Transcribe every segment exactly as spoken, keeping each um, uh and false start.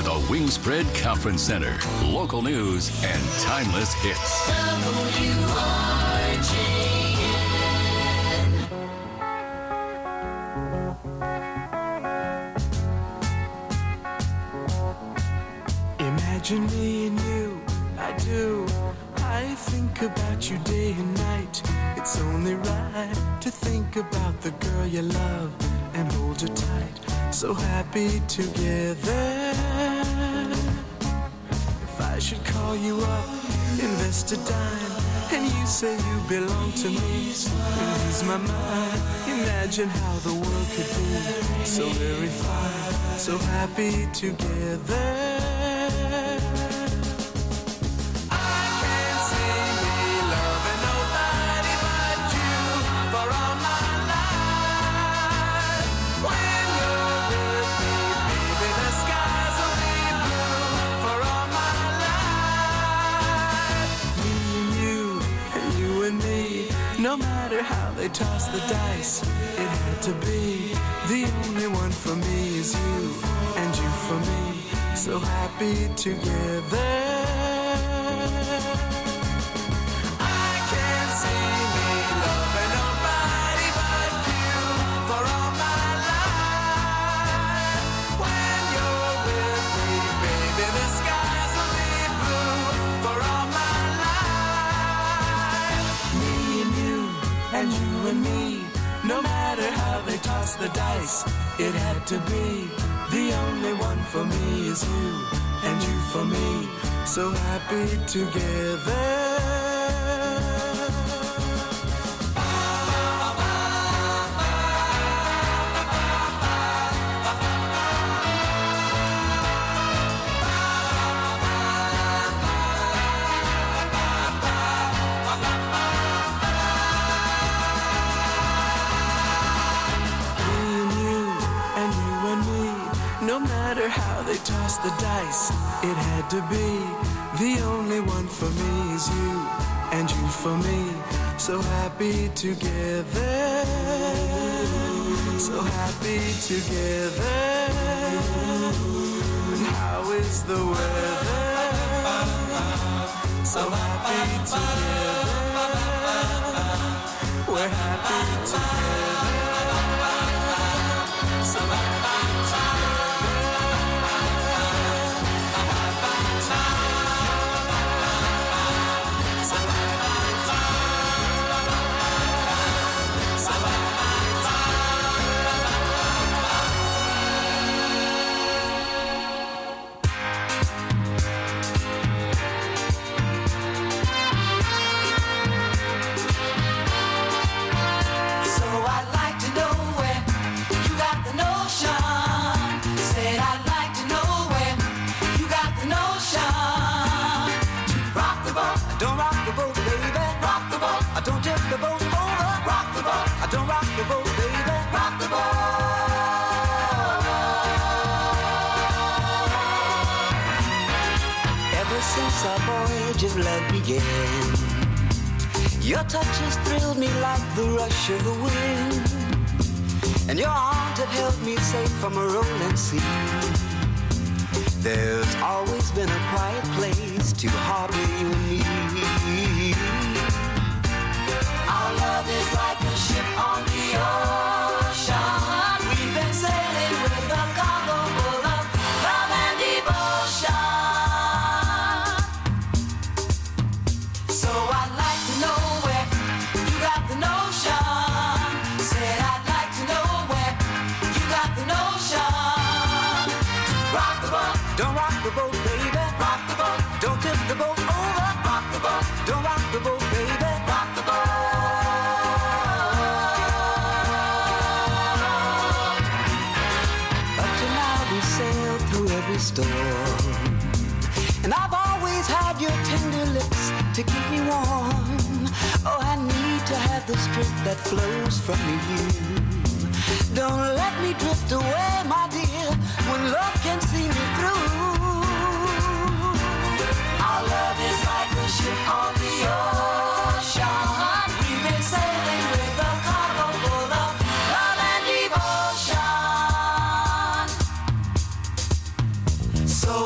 the Wingspread Conference Center. Local news and timeless hits. W R J N. Imagine me and you, I do. I think about you day and night. It's only right to think about the girl you love and hold her tight. So happy together. If I should call you up, invest a dime, and you say you belong to me, and ease my mind. Imagine how the world could be so very fine, so happy together. No matter how they toss the dice, it had to be. The only one for me is you, and you for me, so happy together. I can't see me loving nobody but you for all my life. When you're with me, baby, the skies will be blue for all my life. Me and you, and you and me, no matter how they toss the dice, it had to be. The only one for me is you, and you for me, so happy together. No matter how they toss the dice, it had to be. The only one for me is you, and you for me, so happy together. So happy together. And how is the weather? So happy together. We're happy together. So happy together. Don't tip the boat over. Rock the boat. I don't rock the boat, baby. Rock the boat. Ever since our voyage of love began, your touch has thrilled me like the rush of the wind, and your arms have held me safe from a rolling sea. There's always been a quiet place to harbor you and me. Our love is like a ship on the ocean. We've been sailing with a cargo full of love and devotion. So I'd like to know where you got the notion. Said I'd like to know where you got the notion. Rock the boat. Don't rock the boat, baby. Rock the boat. Don't tip the boat over. Rock the boat. Don't rock the boat, baby. Rock the boat. Storm. And I've always had your tender lips to keep me warm. Oh, I need to have the strength that flows from you. Don't let me drift away, my dear, when love can see me through. Our love is like a ship on the ocean. We've been sailing with a cargo full of love and devotion. So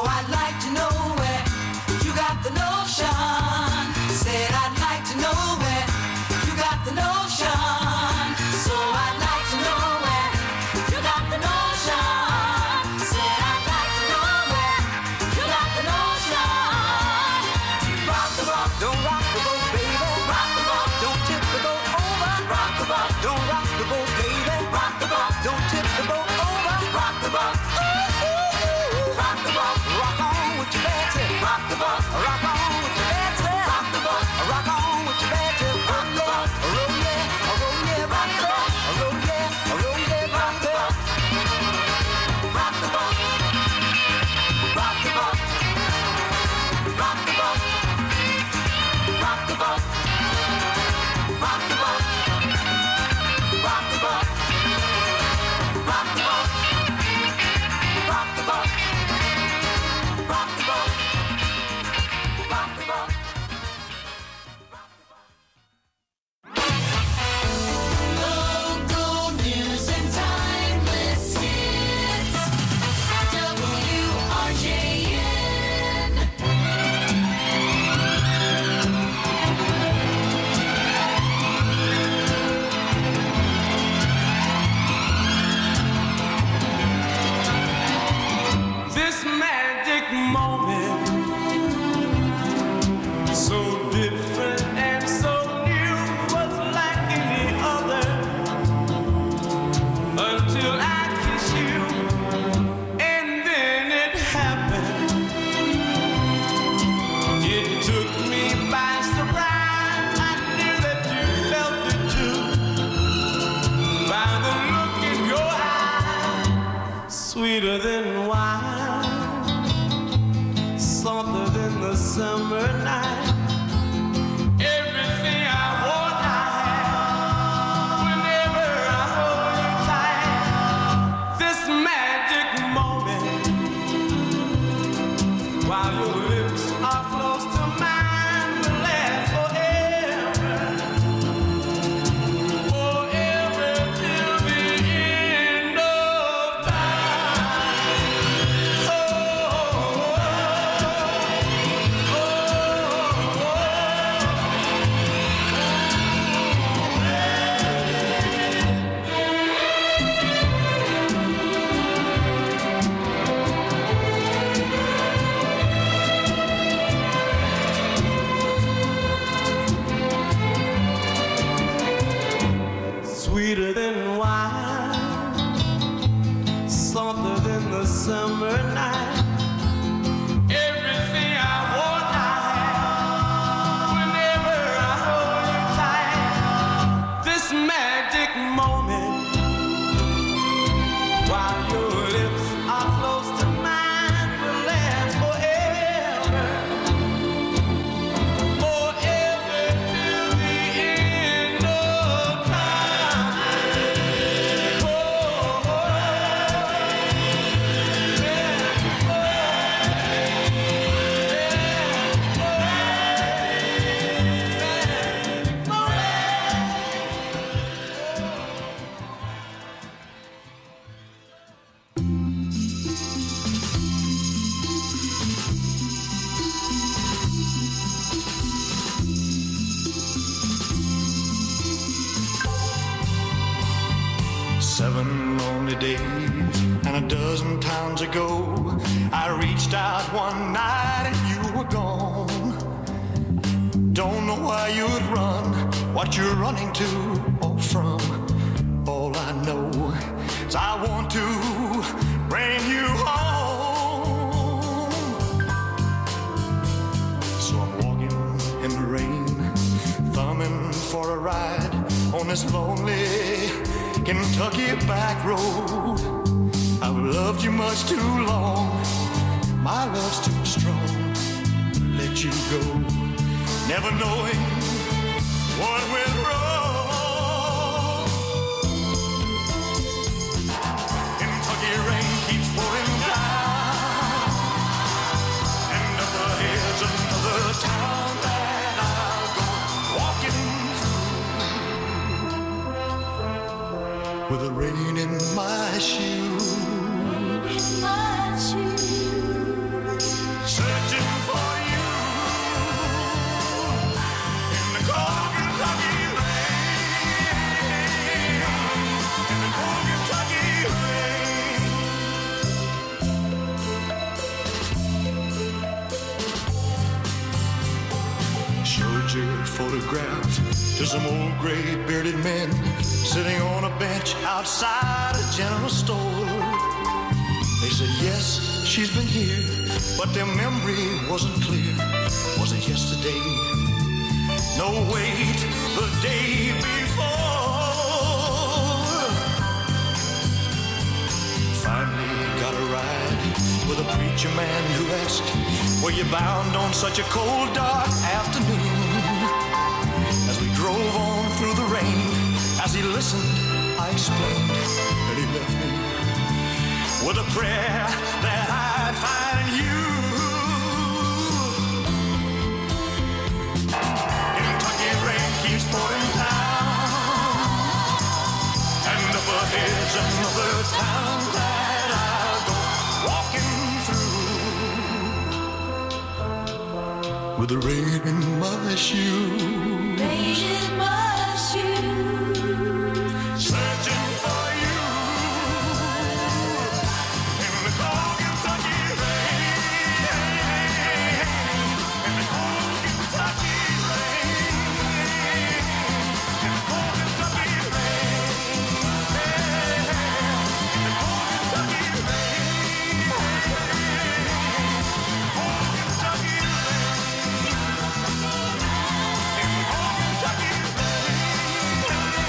summer night. Everything I want I have. Whenever I hold you tight, this magic moment, while your lips are close to mine, will last forever. Forever till the end of time. Oh, sweeter than wine, softer than the summer night. Everything I want I have. Whenever I hold you tight, this magic moment, while your lips are close to mine, will last forever. Forever till the end of time. Oh, oh, Seven lonely days and a dozen times ago, I reached out one night and you were gone. Don't know why you'd run, what you're running to or from. All I know is I want to bring you home. So I'm walking in the rain, thumbing for a ride on this lonely Kentucky back road. I've loved you much too long, my love's too strong to let you go, never knowing what went wrong. Kentucky rain keeps pouring down, and up ahead's another town that I'll go walking with the rain in my shoes, searching for you in the cold Kentucky rain, in the cold Kentucky rain. Showed your photograph to some old gray bearded men sitting on a bench outside a general store. They said, yes, she's been here, but their memory wasn't clear. Was it yesterday? No, wait, the day before. Finally got a ride with a preacher man who asked, were you bound on such a cold, dark afternoon? As we drove on through the rain, as he listened, I explained that he left me with a prayer that I'd find you. Kentucky rain keeps pouring down, and up ahead's another town that I'll go walking through with the rain in my shoes. Rain in my shoes, searching for you in the cold Kentucky rain, in the cold Kentucky rain, in the cold Kentucky rain, in the cold Kentucky rain, cold Kentucky rain, in the cold Kentucky rain.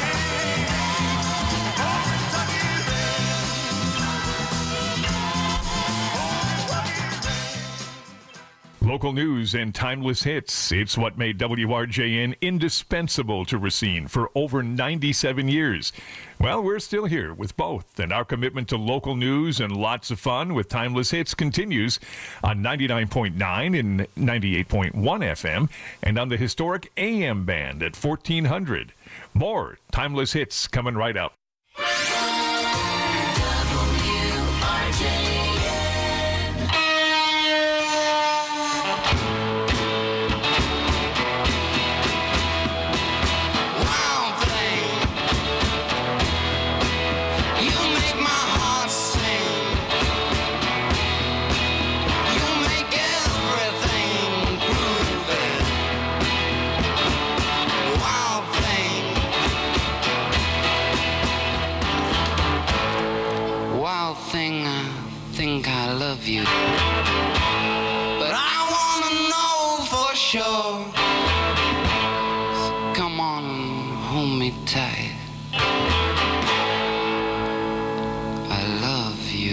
Local news and timeless hits. It's what made W R J N indispensable to Racine for over ninety-seven years. Well, we're still here with both, and our commitment to local news and lots of fun with timeless hits continues on ninety-nine point nine and ninety-eight point one F M and on the historic A M band at fourteen hundred. More timeless hits coming right up. Thing, I think I love you, but I wanna know for sure. So come on and hold me tight. I love you.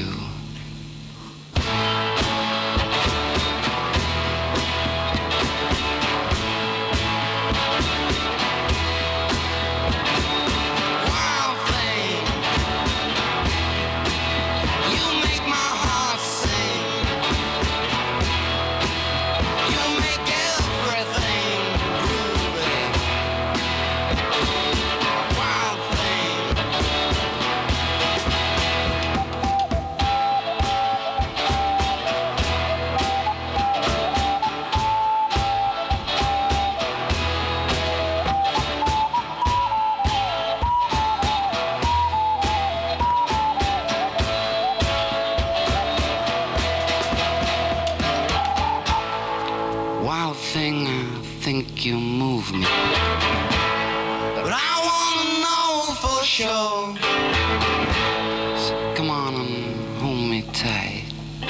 You move me, but I wanna know for sure. So come on and hold me tight.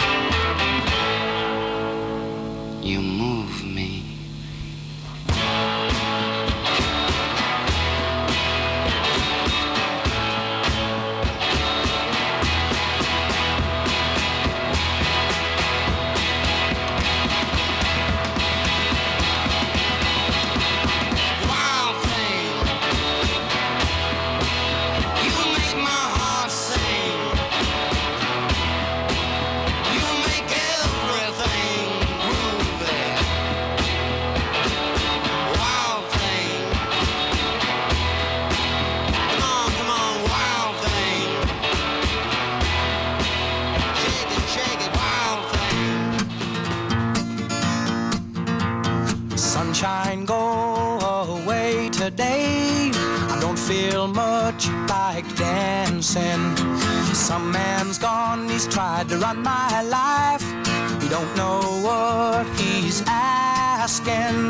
You move me. Sunshine, go away today. I don't feel much like dancing. Some man's gone, he's tried to run my life. He don't know what he's asking.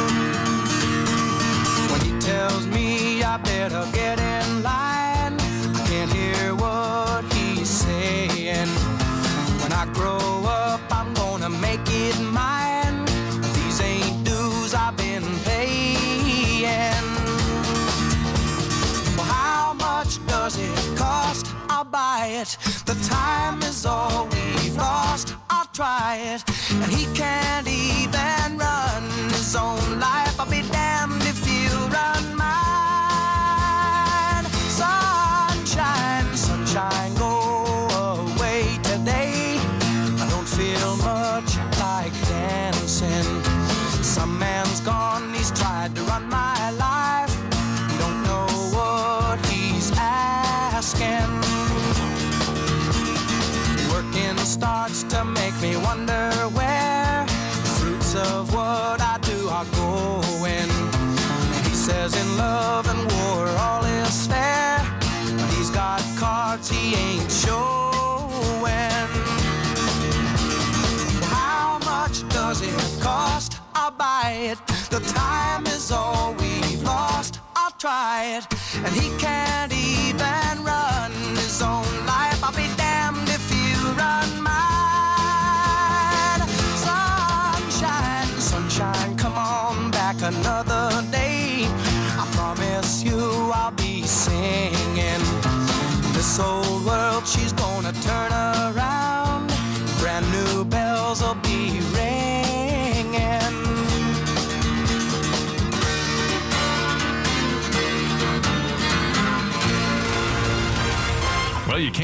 When he tells me I better get in line, I can't hear what he's saying. When I grow up, I'm gonna make it mine. These ain't dues I've been paying. Well, how much does it cost? I'll buy it. The time is all we've lost. I'll try it. And he can't even run his own life. I'll be damned if you run mine. Sunshine, sunshine, go away today. I don't feel much like dancing. Some man's gone, he's tried to run my life. You don't know what he's asking. Working starts to make me wonder where the fruits of what I do are going. He says in love and war all is fair, but he's got cards he ain't showing. How much does it cost? I'll buy it. The time is all we've lost. I'll try it. And he can't even run his own life. I'll be damned if you run mine. Sunshine, sunshine, come on back another day. I promise you I'll be singing. This old world, she's gonna turn around. Brand new bells will be ringing.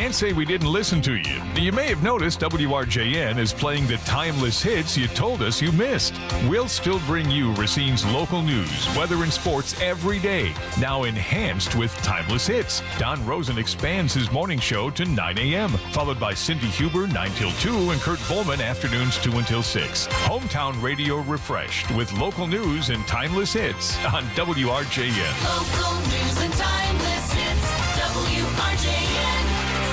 can't say we didn't listen to you. You may have noticed W R J N is playing the timeless hits you told us you missed. We'll still bring you Racine's local news, weather, and sports every day, now enhanced with timeless hits. Don Rosen expands his morning show to nine a.m., followed by Cindy Huber nine till two and Kurt Volman afternoons two until six. Hometown radio refreshed with local news and timeless hits on W R J N. Local news and timeless hits, W R J N.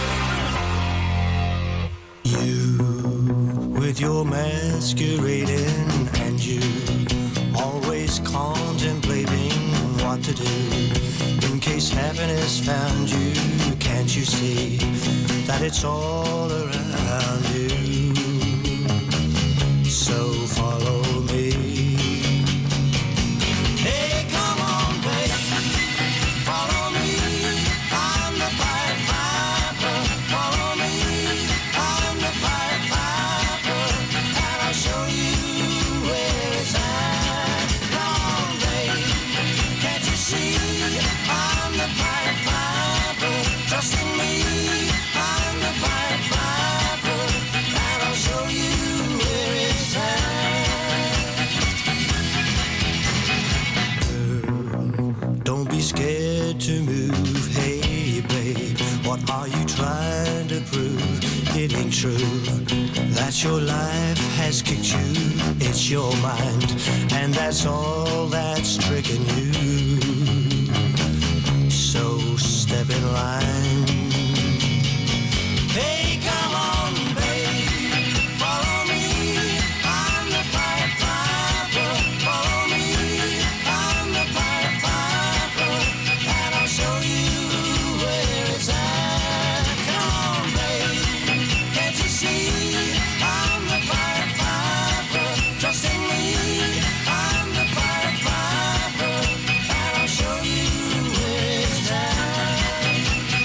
You, with your masquerading, and you, always contemplating what to do in case happiness found you. Can't you see that it's all around you? So follow me. Hey, come on, baby, follow me. I'm the Pied Piper. Follow me. I'm the Pied Piper, and I'll show you where it's at. Come on, baby, can't you see? I'm the Pied Piper. Trust in me. I'm the Pied Piper, and I'll show you where it's at. Don't be scared to move. Hey, babe, what are you trying to prove? It ain't true that your life has kicked you. It's your mind, and that's all that's tricking you. So step in line. Hey, come on, babe, follow me. I'm the Pied Piper. Follow me. I'm the Pied Piper, and I'll show you where it's at. Come on, babe, can't you see? I'm the Pied Piper. Trust in me. I'm the Pied Piper, and I'll show you where it's at.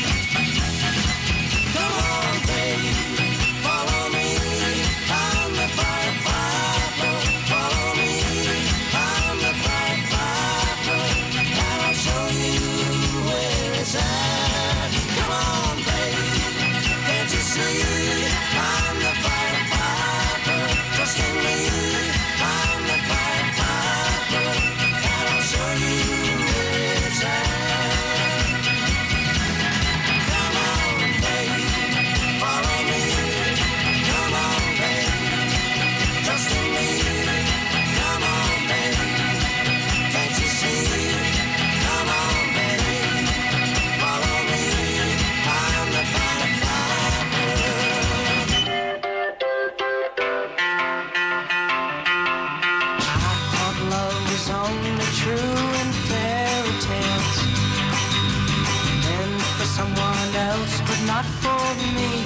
Come on, babe, follow me. I'm the Pied Piper. Follow me. I'm the Pied Piper, and I'll show you where it's at. Come on, babe, can't you see? I'm the Pied Piper. Trust in me. I'm the Pied Piper, and I'll show you where it's at. Come on, babe, follow me. Come on, babe, trust in me. Come on, babe, can't you see? Come on, babe, follow me. I'm the Pied Piper. I thought love was only true in fairy tales, meant for someone else, but not for me.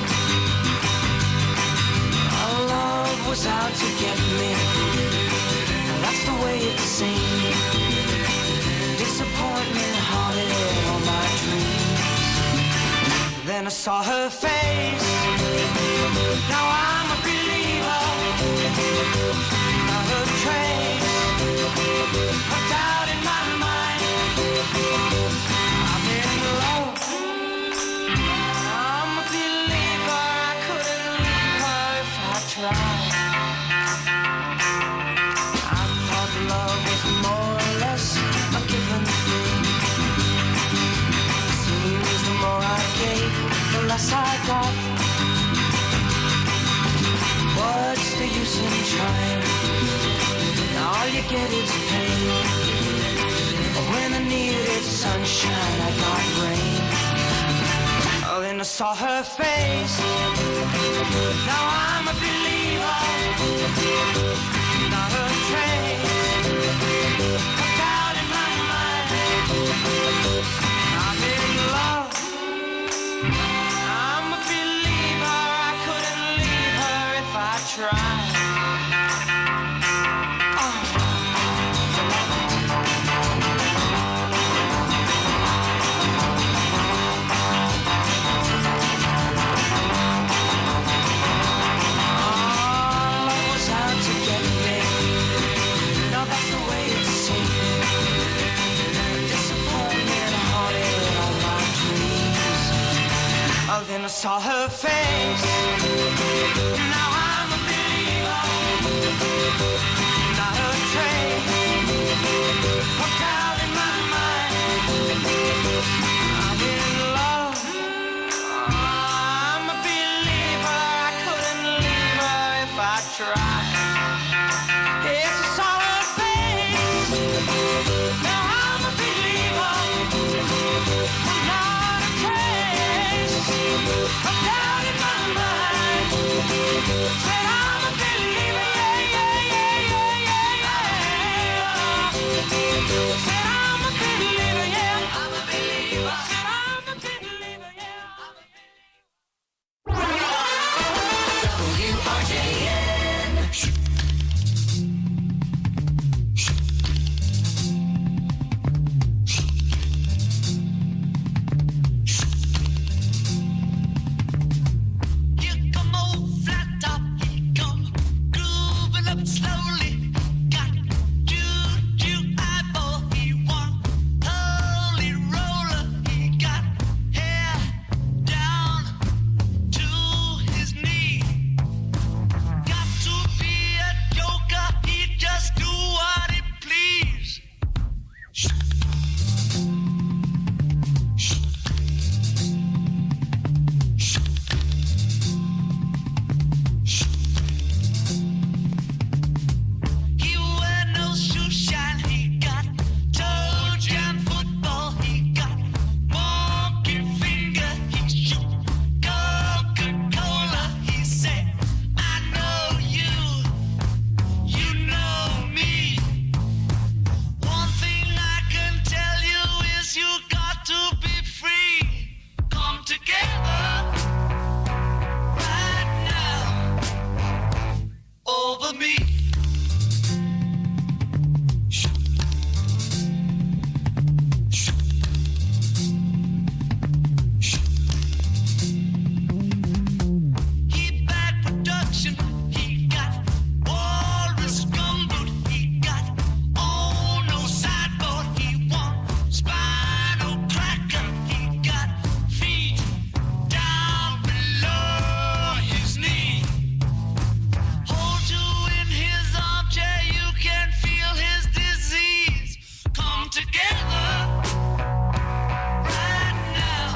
Our love was out to get me. That's the way it seemed. Disappointment haunted all my dreams. Then I saw her face. Now I'm a believer. Not a trace of doubt in my mind. I'm in love. I'm a believer. I couldn't leave her if I tried. I thought love was more or less a given thing. Seems the more I gave, the less I got. What's the use in trying? All you get is pain. When I needed sunshine, I got rain. Oh, then I saw her face. Now I'm a believer. Not a trace of doubt in my mind. I'm in love. I'm a believer. I couldn't leave her if I tried. Love was out to get me. saw her face. Now I'm a believer, not a trace of doubt in my mind. I'm in love, I'm a believer. I couldn't leave her if I tried. Yes, I saw her face. Now I'm a believer, not a trace of doubt in my mind. Said I'm a believer, yeah, yeah, yeah, yeah, yeah, yeah. Said I'm a believer, yeah, I'm a believer. Said I'm a believer, yeah, I'm a W R J N. Here come old flat top, he come grooving up slowly. Got juju eyeball, he want holy roller. He got hair down to his knee. Got to be a joker, he just do what he please. He wear no shoe shine, he got toe jam football, he got monkey finger, he shoot Coca-Cola, he say, I know you, you know me. One thing I can tell you is you got to be free. Come together right now over me. He bad production, he got walrus gumboot, he got oh no sideboard, he want spinal cracker, he got feet down below his knee. Hold you in his armchair, you can feel his disease. Come together right now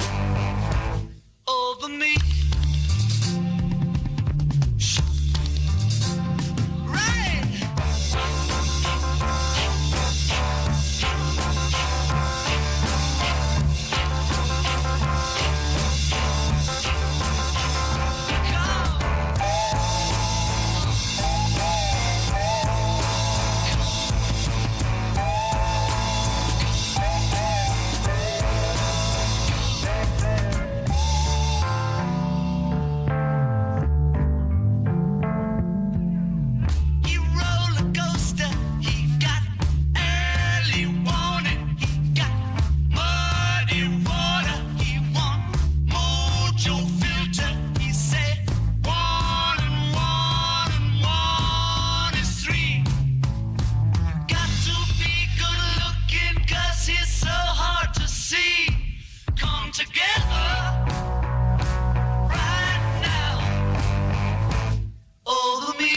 over me. Right. He roller coaster, he got early warning, he got muddy water, he want mojo filter, he say one and one and one is three. Got to be good looking 'cause he's so hard to see. Come together right now over me.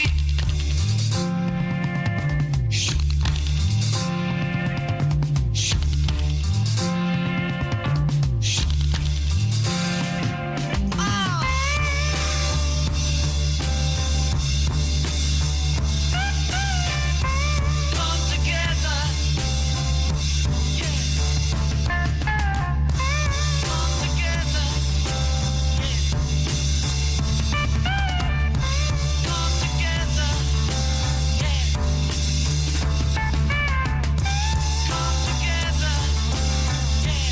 Come together, yeah. Come together, yeah. Come together, yeah. Come together, yeah.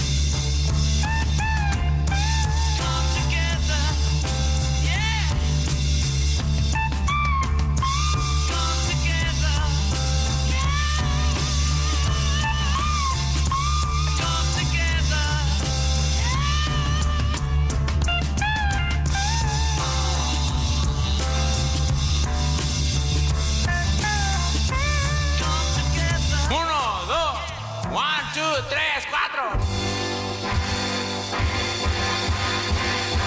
Come together, yeah. Come together, come together. Uno, dos, one, two, tres, cuatro.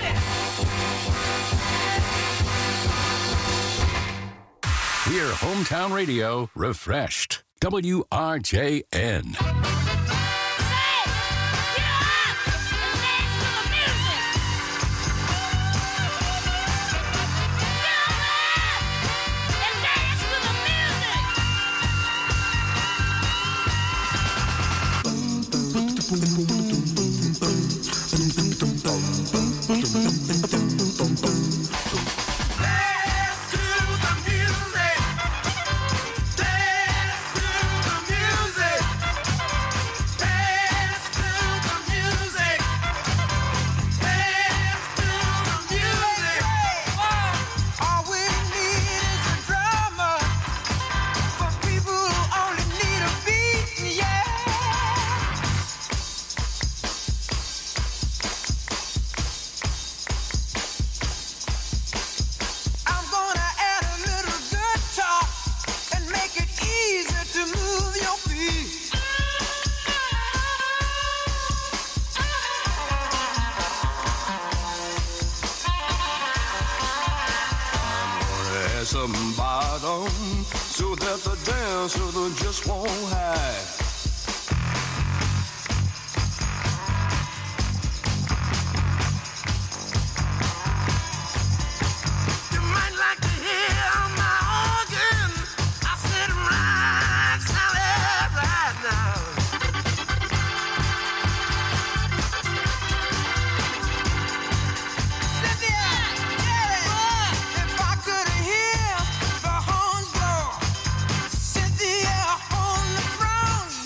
Hear hometown radio refreshed. W R J N. Some bottom so that the dancer just won't hide. You might like to hear my organ. I sit right solid right now. Cynthia on the throne.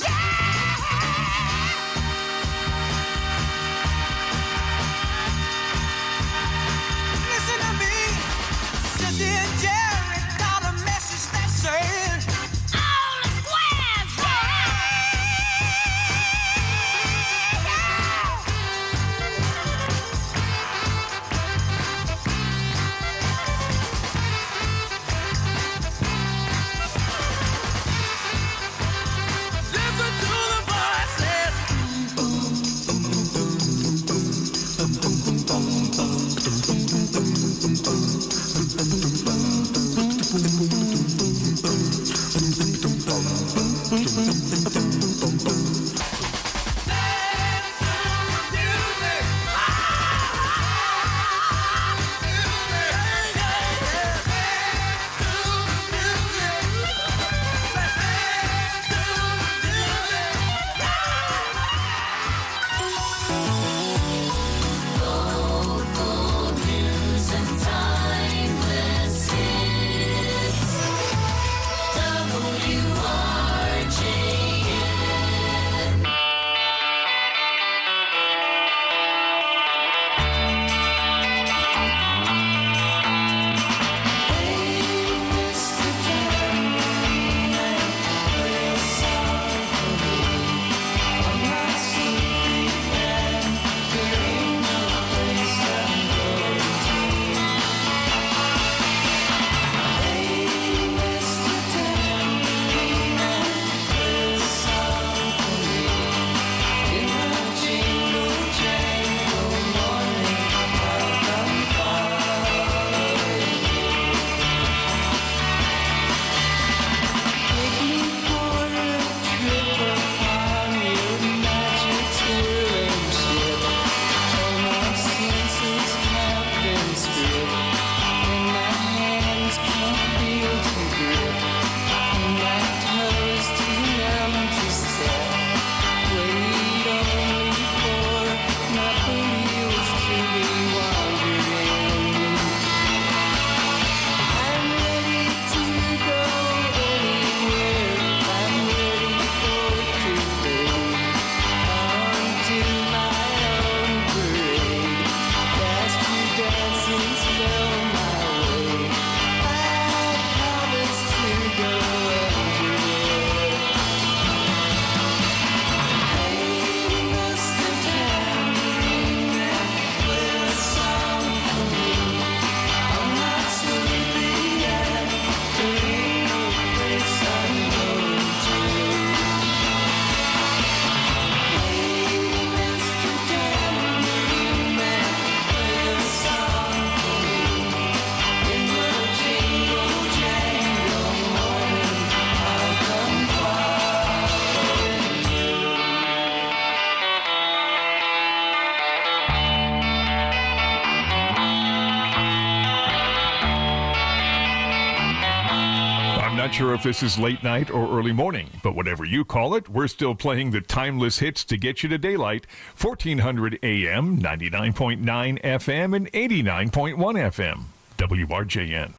not sure if this is late night or early morning, but whatever you call it, we're still playing the timeless hits to get you to daylight. fourteen hundred A M, ninety-nine point nine F M, and eighty-nine point one F M. W R J N.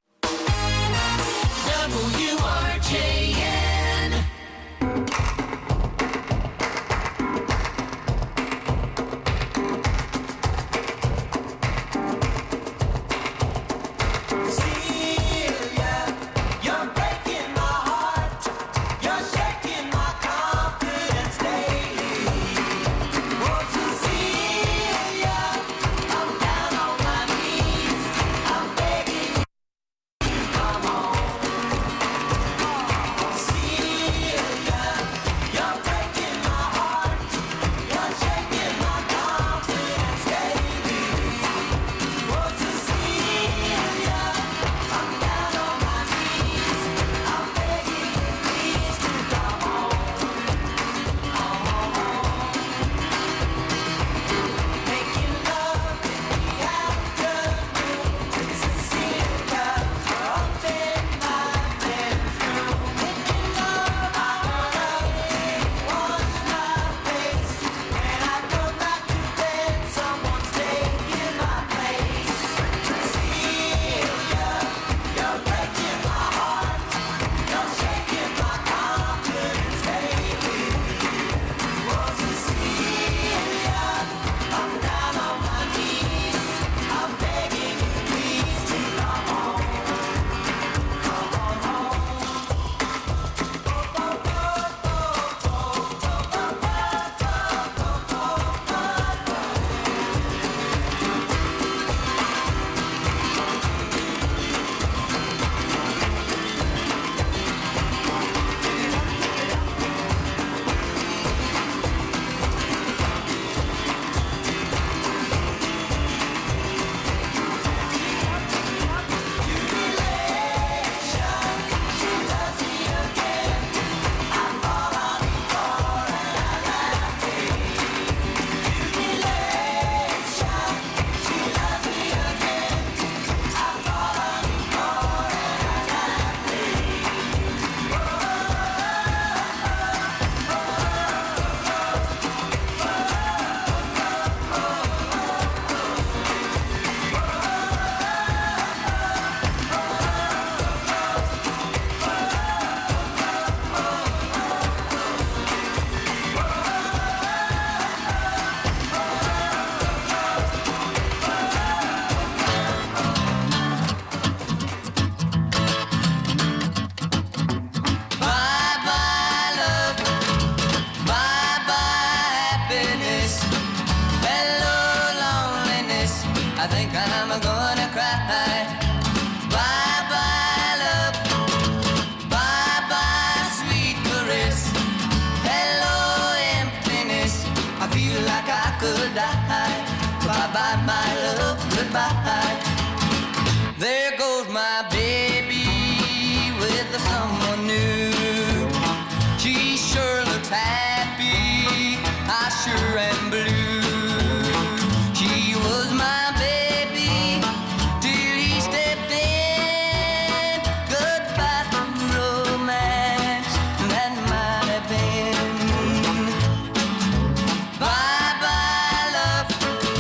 W R J N. Celia, you're breaking my heart. You're shaking my confidence daily. Oh, Cecilia, I'm down on my knees. I'm begging you to come home. Celia, you're breaking my heart. You're shaking my confidence daily. Oh, Cecilia, I'm down on my knees. I'm begging you please to come home. Making love in the afternoon with Cecilia up in my bedroom. Making love, I wanna wash my face. When I go back to bed, someone's taking my place. Cecilia, you're breaking my heart. You're shaking my confidence daily. Oh, Cecilia, I'm down on my knees. I'm begging you please to come home. Come on home. Bye-bye love, bye-bye happiness, hello loneliness, I think I'm gonna cry. Bye-bye love, bye-bye sweet caress, hello emptiness, I feel like I could die. Bye-bye my love, goodbye. There goes my baby with someone new. She sure looks happy, I sure am blue. She was my baby till he stepped in. Goodbye to romance, that might have been. Bye-bye love,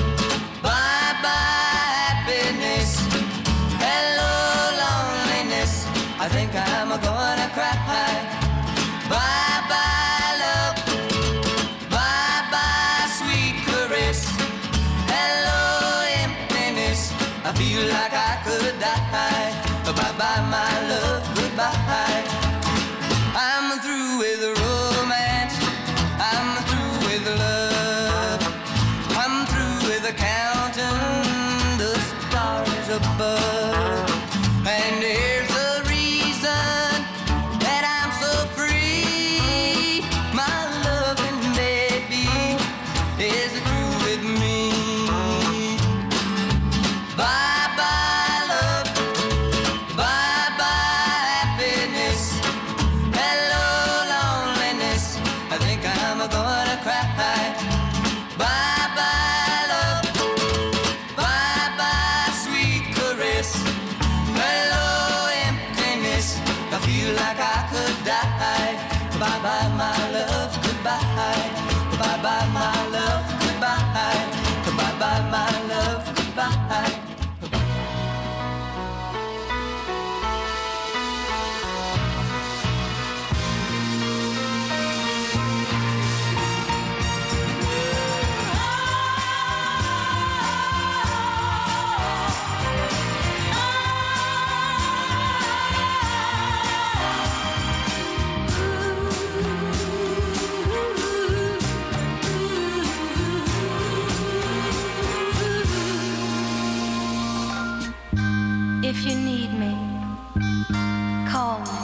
bye-bye happiness, hello loneliness, I think I'm gonna cry. Bye-bye love, bye-bye sweet caress, hello emptiness, I feel like I could die. Bye-bye my love, goodbye. I'm through with romance, I'm through with love, I'm through with counting the stars above. And here's the reason that I'm so free. My loving baby is through with me. Bye-bye love, bye-bye happiness, hello loneliness, I think I'm gonna cry. Bye-bye love, bye-bye sweet caress, hello emptiness, I feel like I If you need me, call me.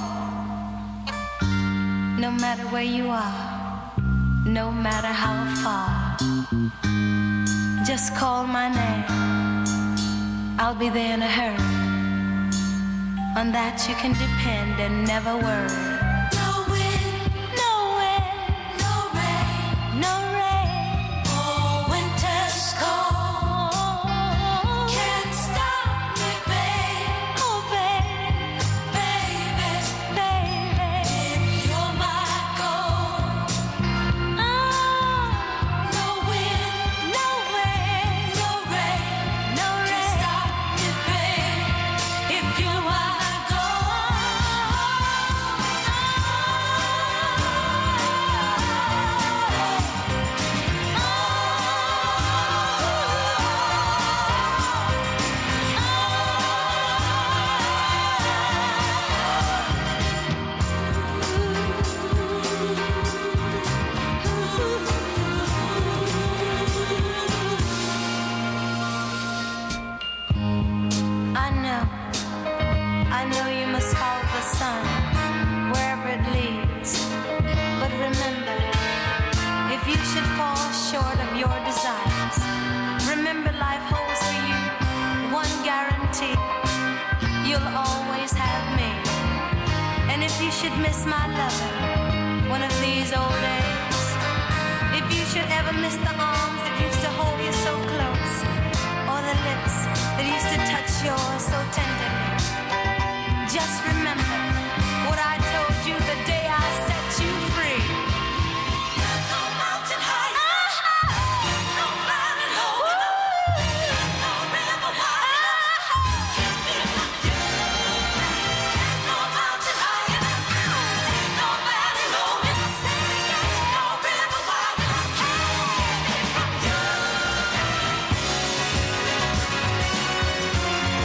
No matter where you are, no matter how far, just call my name. I'll be there in a hurry. On that you can depend and never worry. Miss my lover one of these old days. If you should ever miss the arms that used to hold you so close, or the lips that used to touch yours so tenderly, just remember what I told you the day I set you free. There's no mountain high enough, no valley low enough, no river wide enough, keep me from you. There's no mountain high enough, no valley low enough, no river wide enough, keep me from you.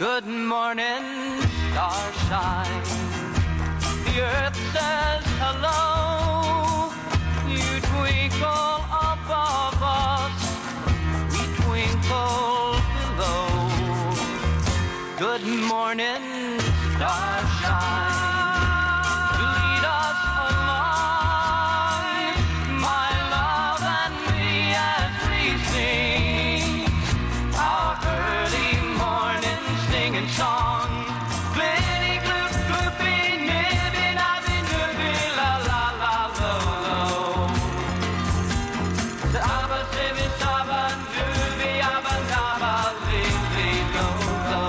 Good morning, starshine. The earth says hello. You twinkle above us, we twinkle below. Good morning, starshine. You lead us along, my love and me, as we sing our early morning singing song. Glitty, gloop, gloopy, nibby, nabby, nibby, la, la, la, lo, lo. Saba, sibby, saba, dooby, abba, dabba, lily, lo, lo.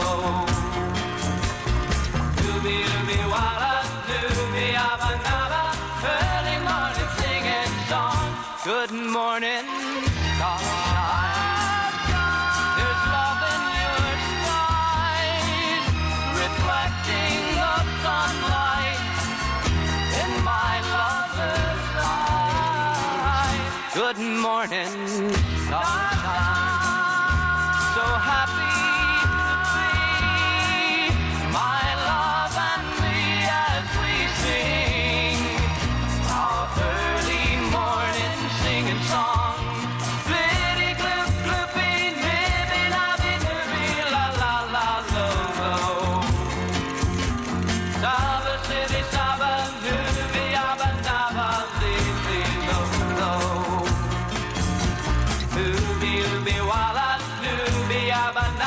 Dooby, dooby, walla, dooby, abba, dabba, early morning singing song. Good morning, starshine. There's love in your skies, reflecting the sunlight in my lover's eyes. Good morning, sunshine. So happy to be my love and me as we sing our early morning singing song. Glitty, gloop, gloopy, nibby, nabby, nibby, la, la, la, lo, lo. Saba, sibby, saba, nibby, abba, dabba, lily, lo, lo. Ooby, ooby, walla, dooby, abba,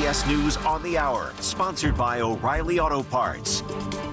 S News on the Hour, sponsored by O'Reilly Auto Parts.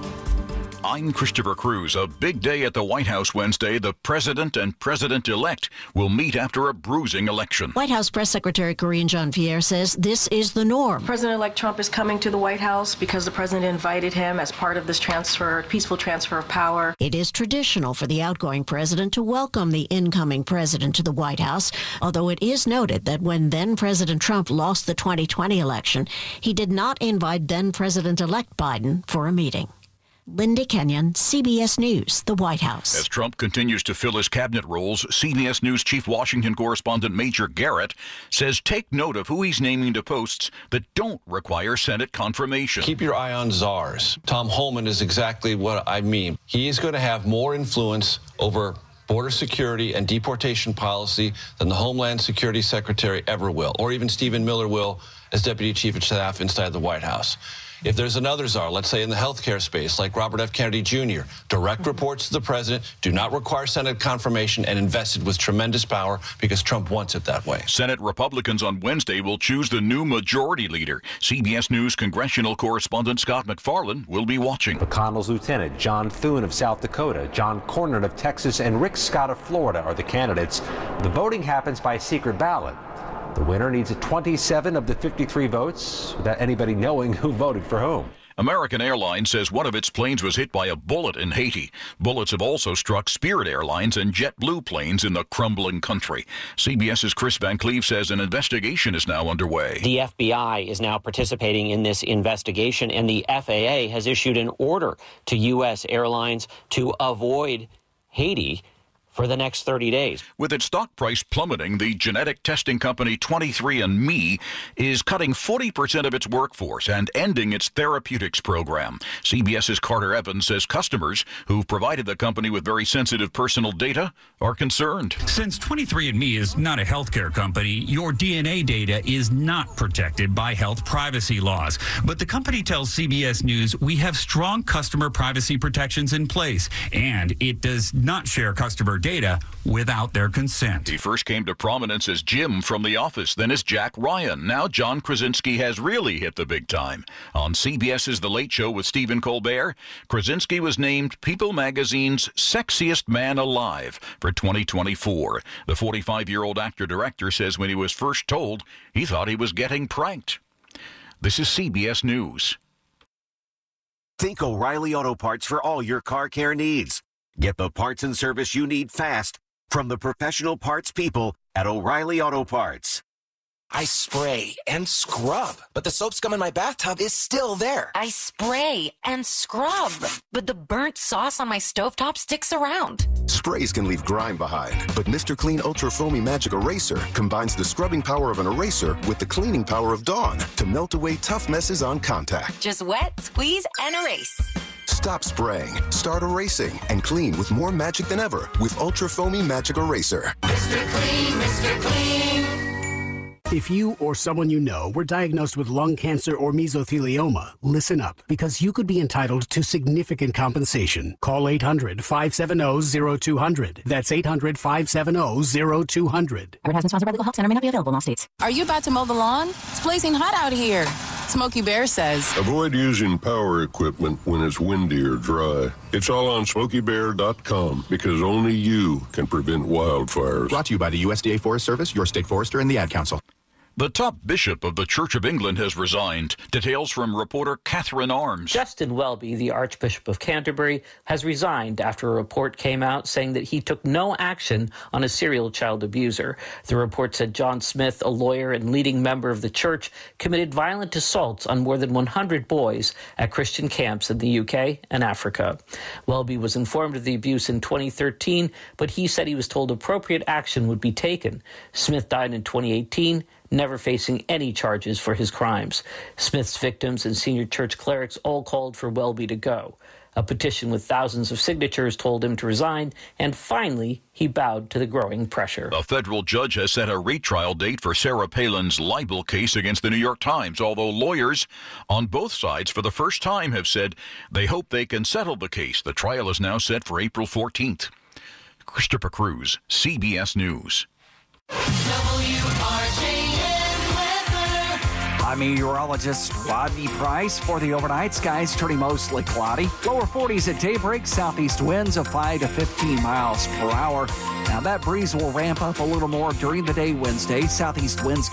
I'm Christopher Cruz. A big day at the White House Wednesday. The president and president-elect will meet after a bruising election. White House Press Secretary Karine Jean-Pierre says this is the norm. President-elect Trump is coming to the White House because the president invited him as part of this transfer, peaceful transfer of power. It is traditional for the outgoing president to welcome the incoming president to the White House, although it is noted that when then-President Trump lost the twenty twenty election, he did not invite then-President-elect Biden for a meeting. Linda Kenyon, C B S News, the White House. As Trump continues to fill his cabinet roles, C B S News chief Washington correspondent Major Garrett says take note of who he's naming to posts that don't require Senate confirmation. Keep your eye on czars. Tom Homan is exactly what I mean. He is going to have more influence over border security and deportation policy than the Homeland Security Secretary ever will, or even Stephen Miller will as Deputy Chief of Staff inside the White House. If there's another czar, let's say in the healthcare space, like Robert F. Kennedy Junior, direct reports to the president, do not require Senate confirmation, and invested with tremendous power because Trump wants it that way. Senate Republicans on Wednesday will choose the new majority leader. C B S News congressional correspondent Scott McFarland will be watching. McConnell's lieutenant, John Thune of South Dakota, John Cornyn of Texas, and Rick Scott of Florida are the candidates. The voting happens by secret ballot. The winner needs twenty-seven of the fifty-three votes without anybody knowing who voted for whom. American Airlines says one of its planes was hit by a bullet in Haiti. Bullets have also struck Spirit Airlines and JetBlue planes in the crumbling country. CBS's Chris Van Cleve says an investigation is now underway. The F B I is now participating in this investigation, and the F A A has issued an order to U S airlines to avoid Haiti for the next thirty days. With its stock price plummeting, the genetic testing company twenty-three and me is cutting forty percent of its workforce and ending its therapeutics program. CBS's Carter Evans says customers who've provided the company with very sensitive personal data are concerned. Since twenty-three and me is not a healthcare company, your D N A data is not protected by health privacy laws. But the company tells C B S News we have strong customer privacy protections in place, and it does not share customer data data without their consent. He first came to prominence as Jim from The Office, then as Jack Ryan. Now John Krasinski has really hit the big time. On CBS's The Late Show with Stephen Colbert, Krasinski was named People Magazine's Sexiest Man Alive for twenty twenty-four. The forty-five-year-old actor-director says when he was first told, he thought he was getting pranked. This is C B S News. Think O'Reilly Auto Parts for all your car care needs. Get the parts and service you need fast from the professional parts people at O'Reilly Auto Parts. I spray and scrub, but the soap scum in my bathtub is still there. I spray and scrub, but the burnt sauce on my stovetop sticks around. Sprays can leave grime behind, but Mister Clean Ultra Foamy Magic Eraser combines the scrubbing power of an eraser with the cleaning power of Dawn to melt away tough messes on contact. Just wet, squeeze, and erase. Stop spraying, start erasing, and clean with more magic than ever with Ultra Foamy Magic Eraser. Mister Clean, Mister Clean. If you or someone you know were diagnosed with lung cancer or mesothelioma, listen up, because you could be entitled to significant compensation. Call eight hundred, five seven zero, zero two zero zero. That's eight hundred, five seven zero, zero two zero zero. Advertising sponsored by Legal Help Center may not be available in all states. Are you about to mow the lawn? It's blazing hot out here. Smokey Bear says, avoid using power equipment when it's windy or dry. It's all on smokey bear dot com because only you can prevent wildfires. Brought to you by the U S D A Forest Service, your state forester, and the Ad Council. The top bishop of the Church of England has resigned. Details from reporter Catherine Arms. Justin Welby, the Archbishop of Canterbury, has resigned after a report came out saying that he took no action on a serial child abuser. The report said John Smith, a lawyer and leading member of the church, committed violent assaults on more than one hundred boys at Christian camps in the U K and Africa. Welby was informed of the abuse in twenty thirteen, but he said he was told appropriate action would be taken. Smith died in twenty eighteen. Never facing any charges for his crimes. Smith's victims and senior church clerics all called for Welby to go. A petition with thousands of signatures told him to resign, and finally, he bowed to the growing pressure. A federal judge has set a retrial date for Sarah Palin's libel case against the New York Times, although lawyers on both sides for the first time have said they hope they can settle the case. The trial is now set for April fourteenth. Christopher Cruz, C B S News. W R J N weather. I'm meteorologist Rodney Price. For the overnight, skies turning mostly cloudy. Lower forties at daybreak, southeast winds of five to fifteen miles per hour. Now that breeze will ramp up a little more during the day Wednesday. Southeast winds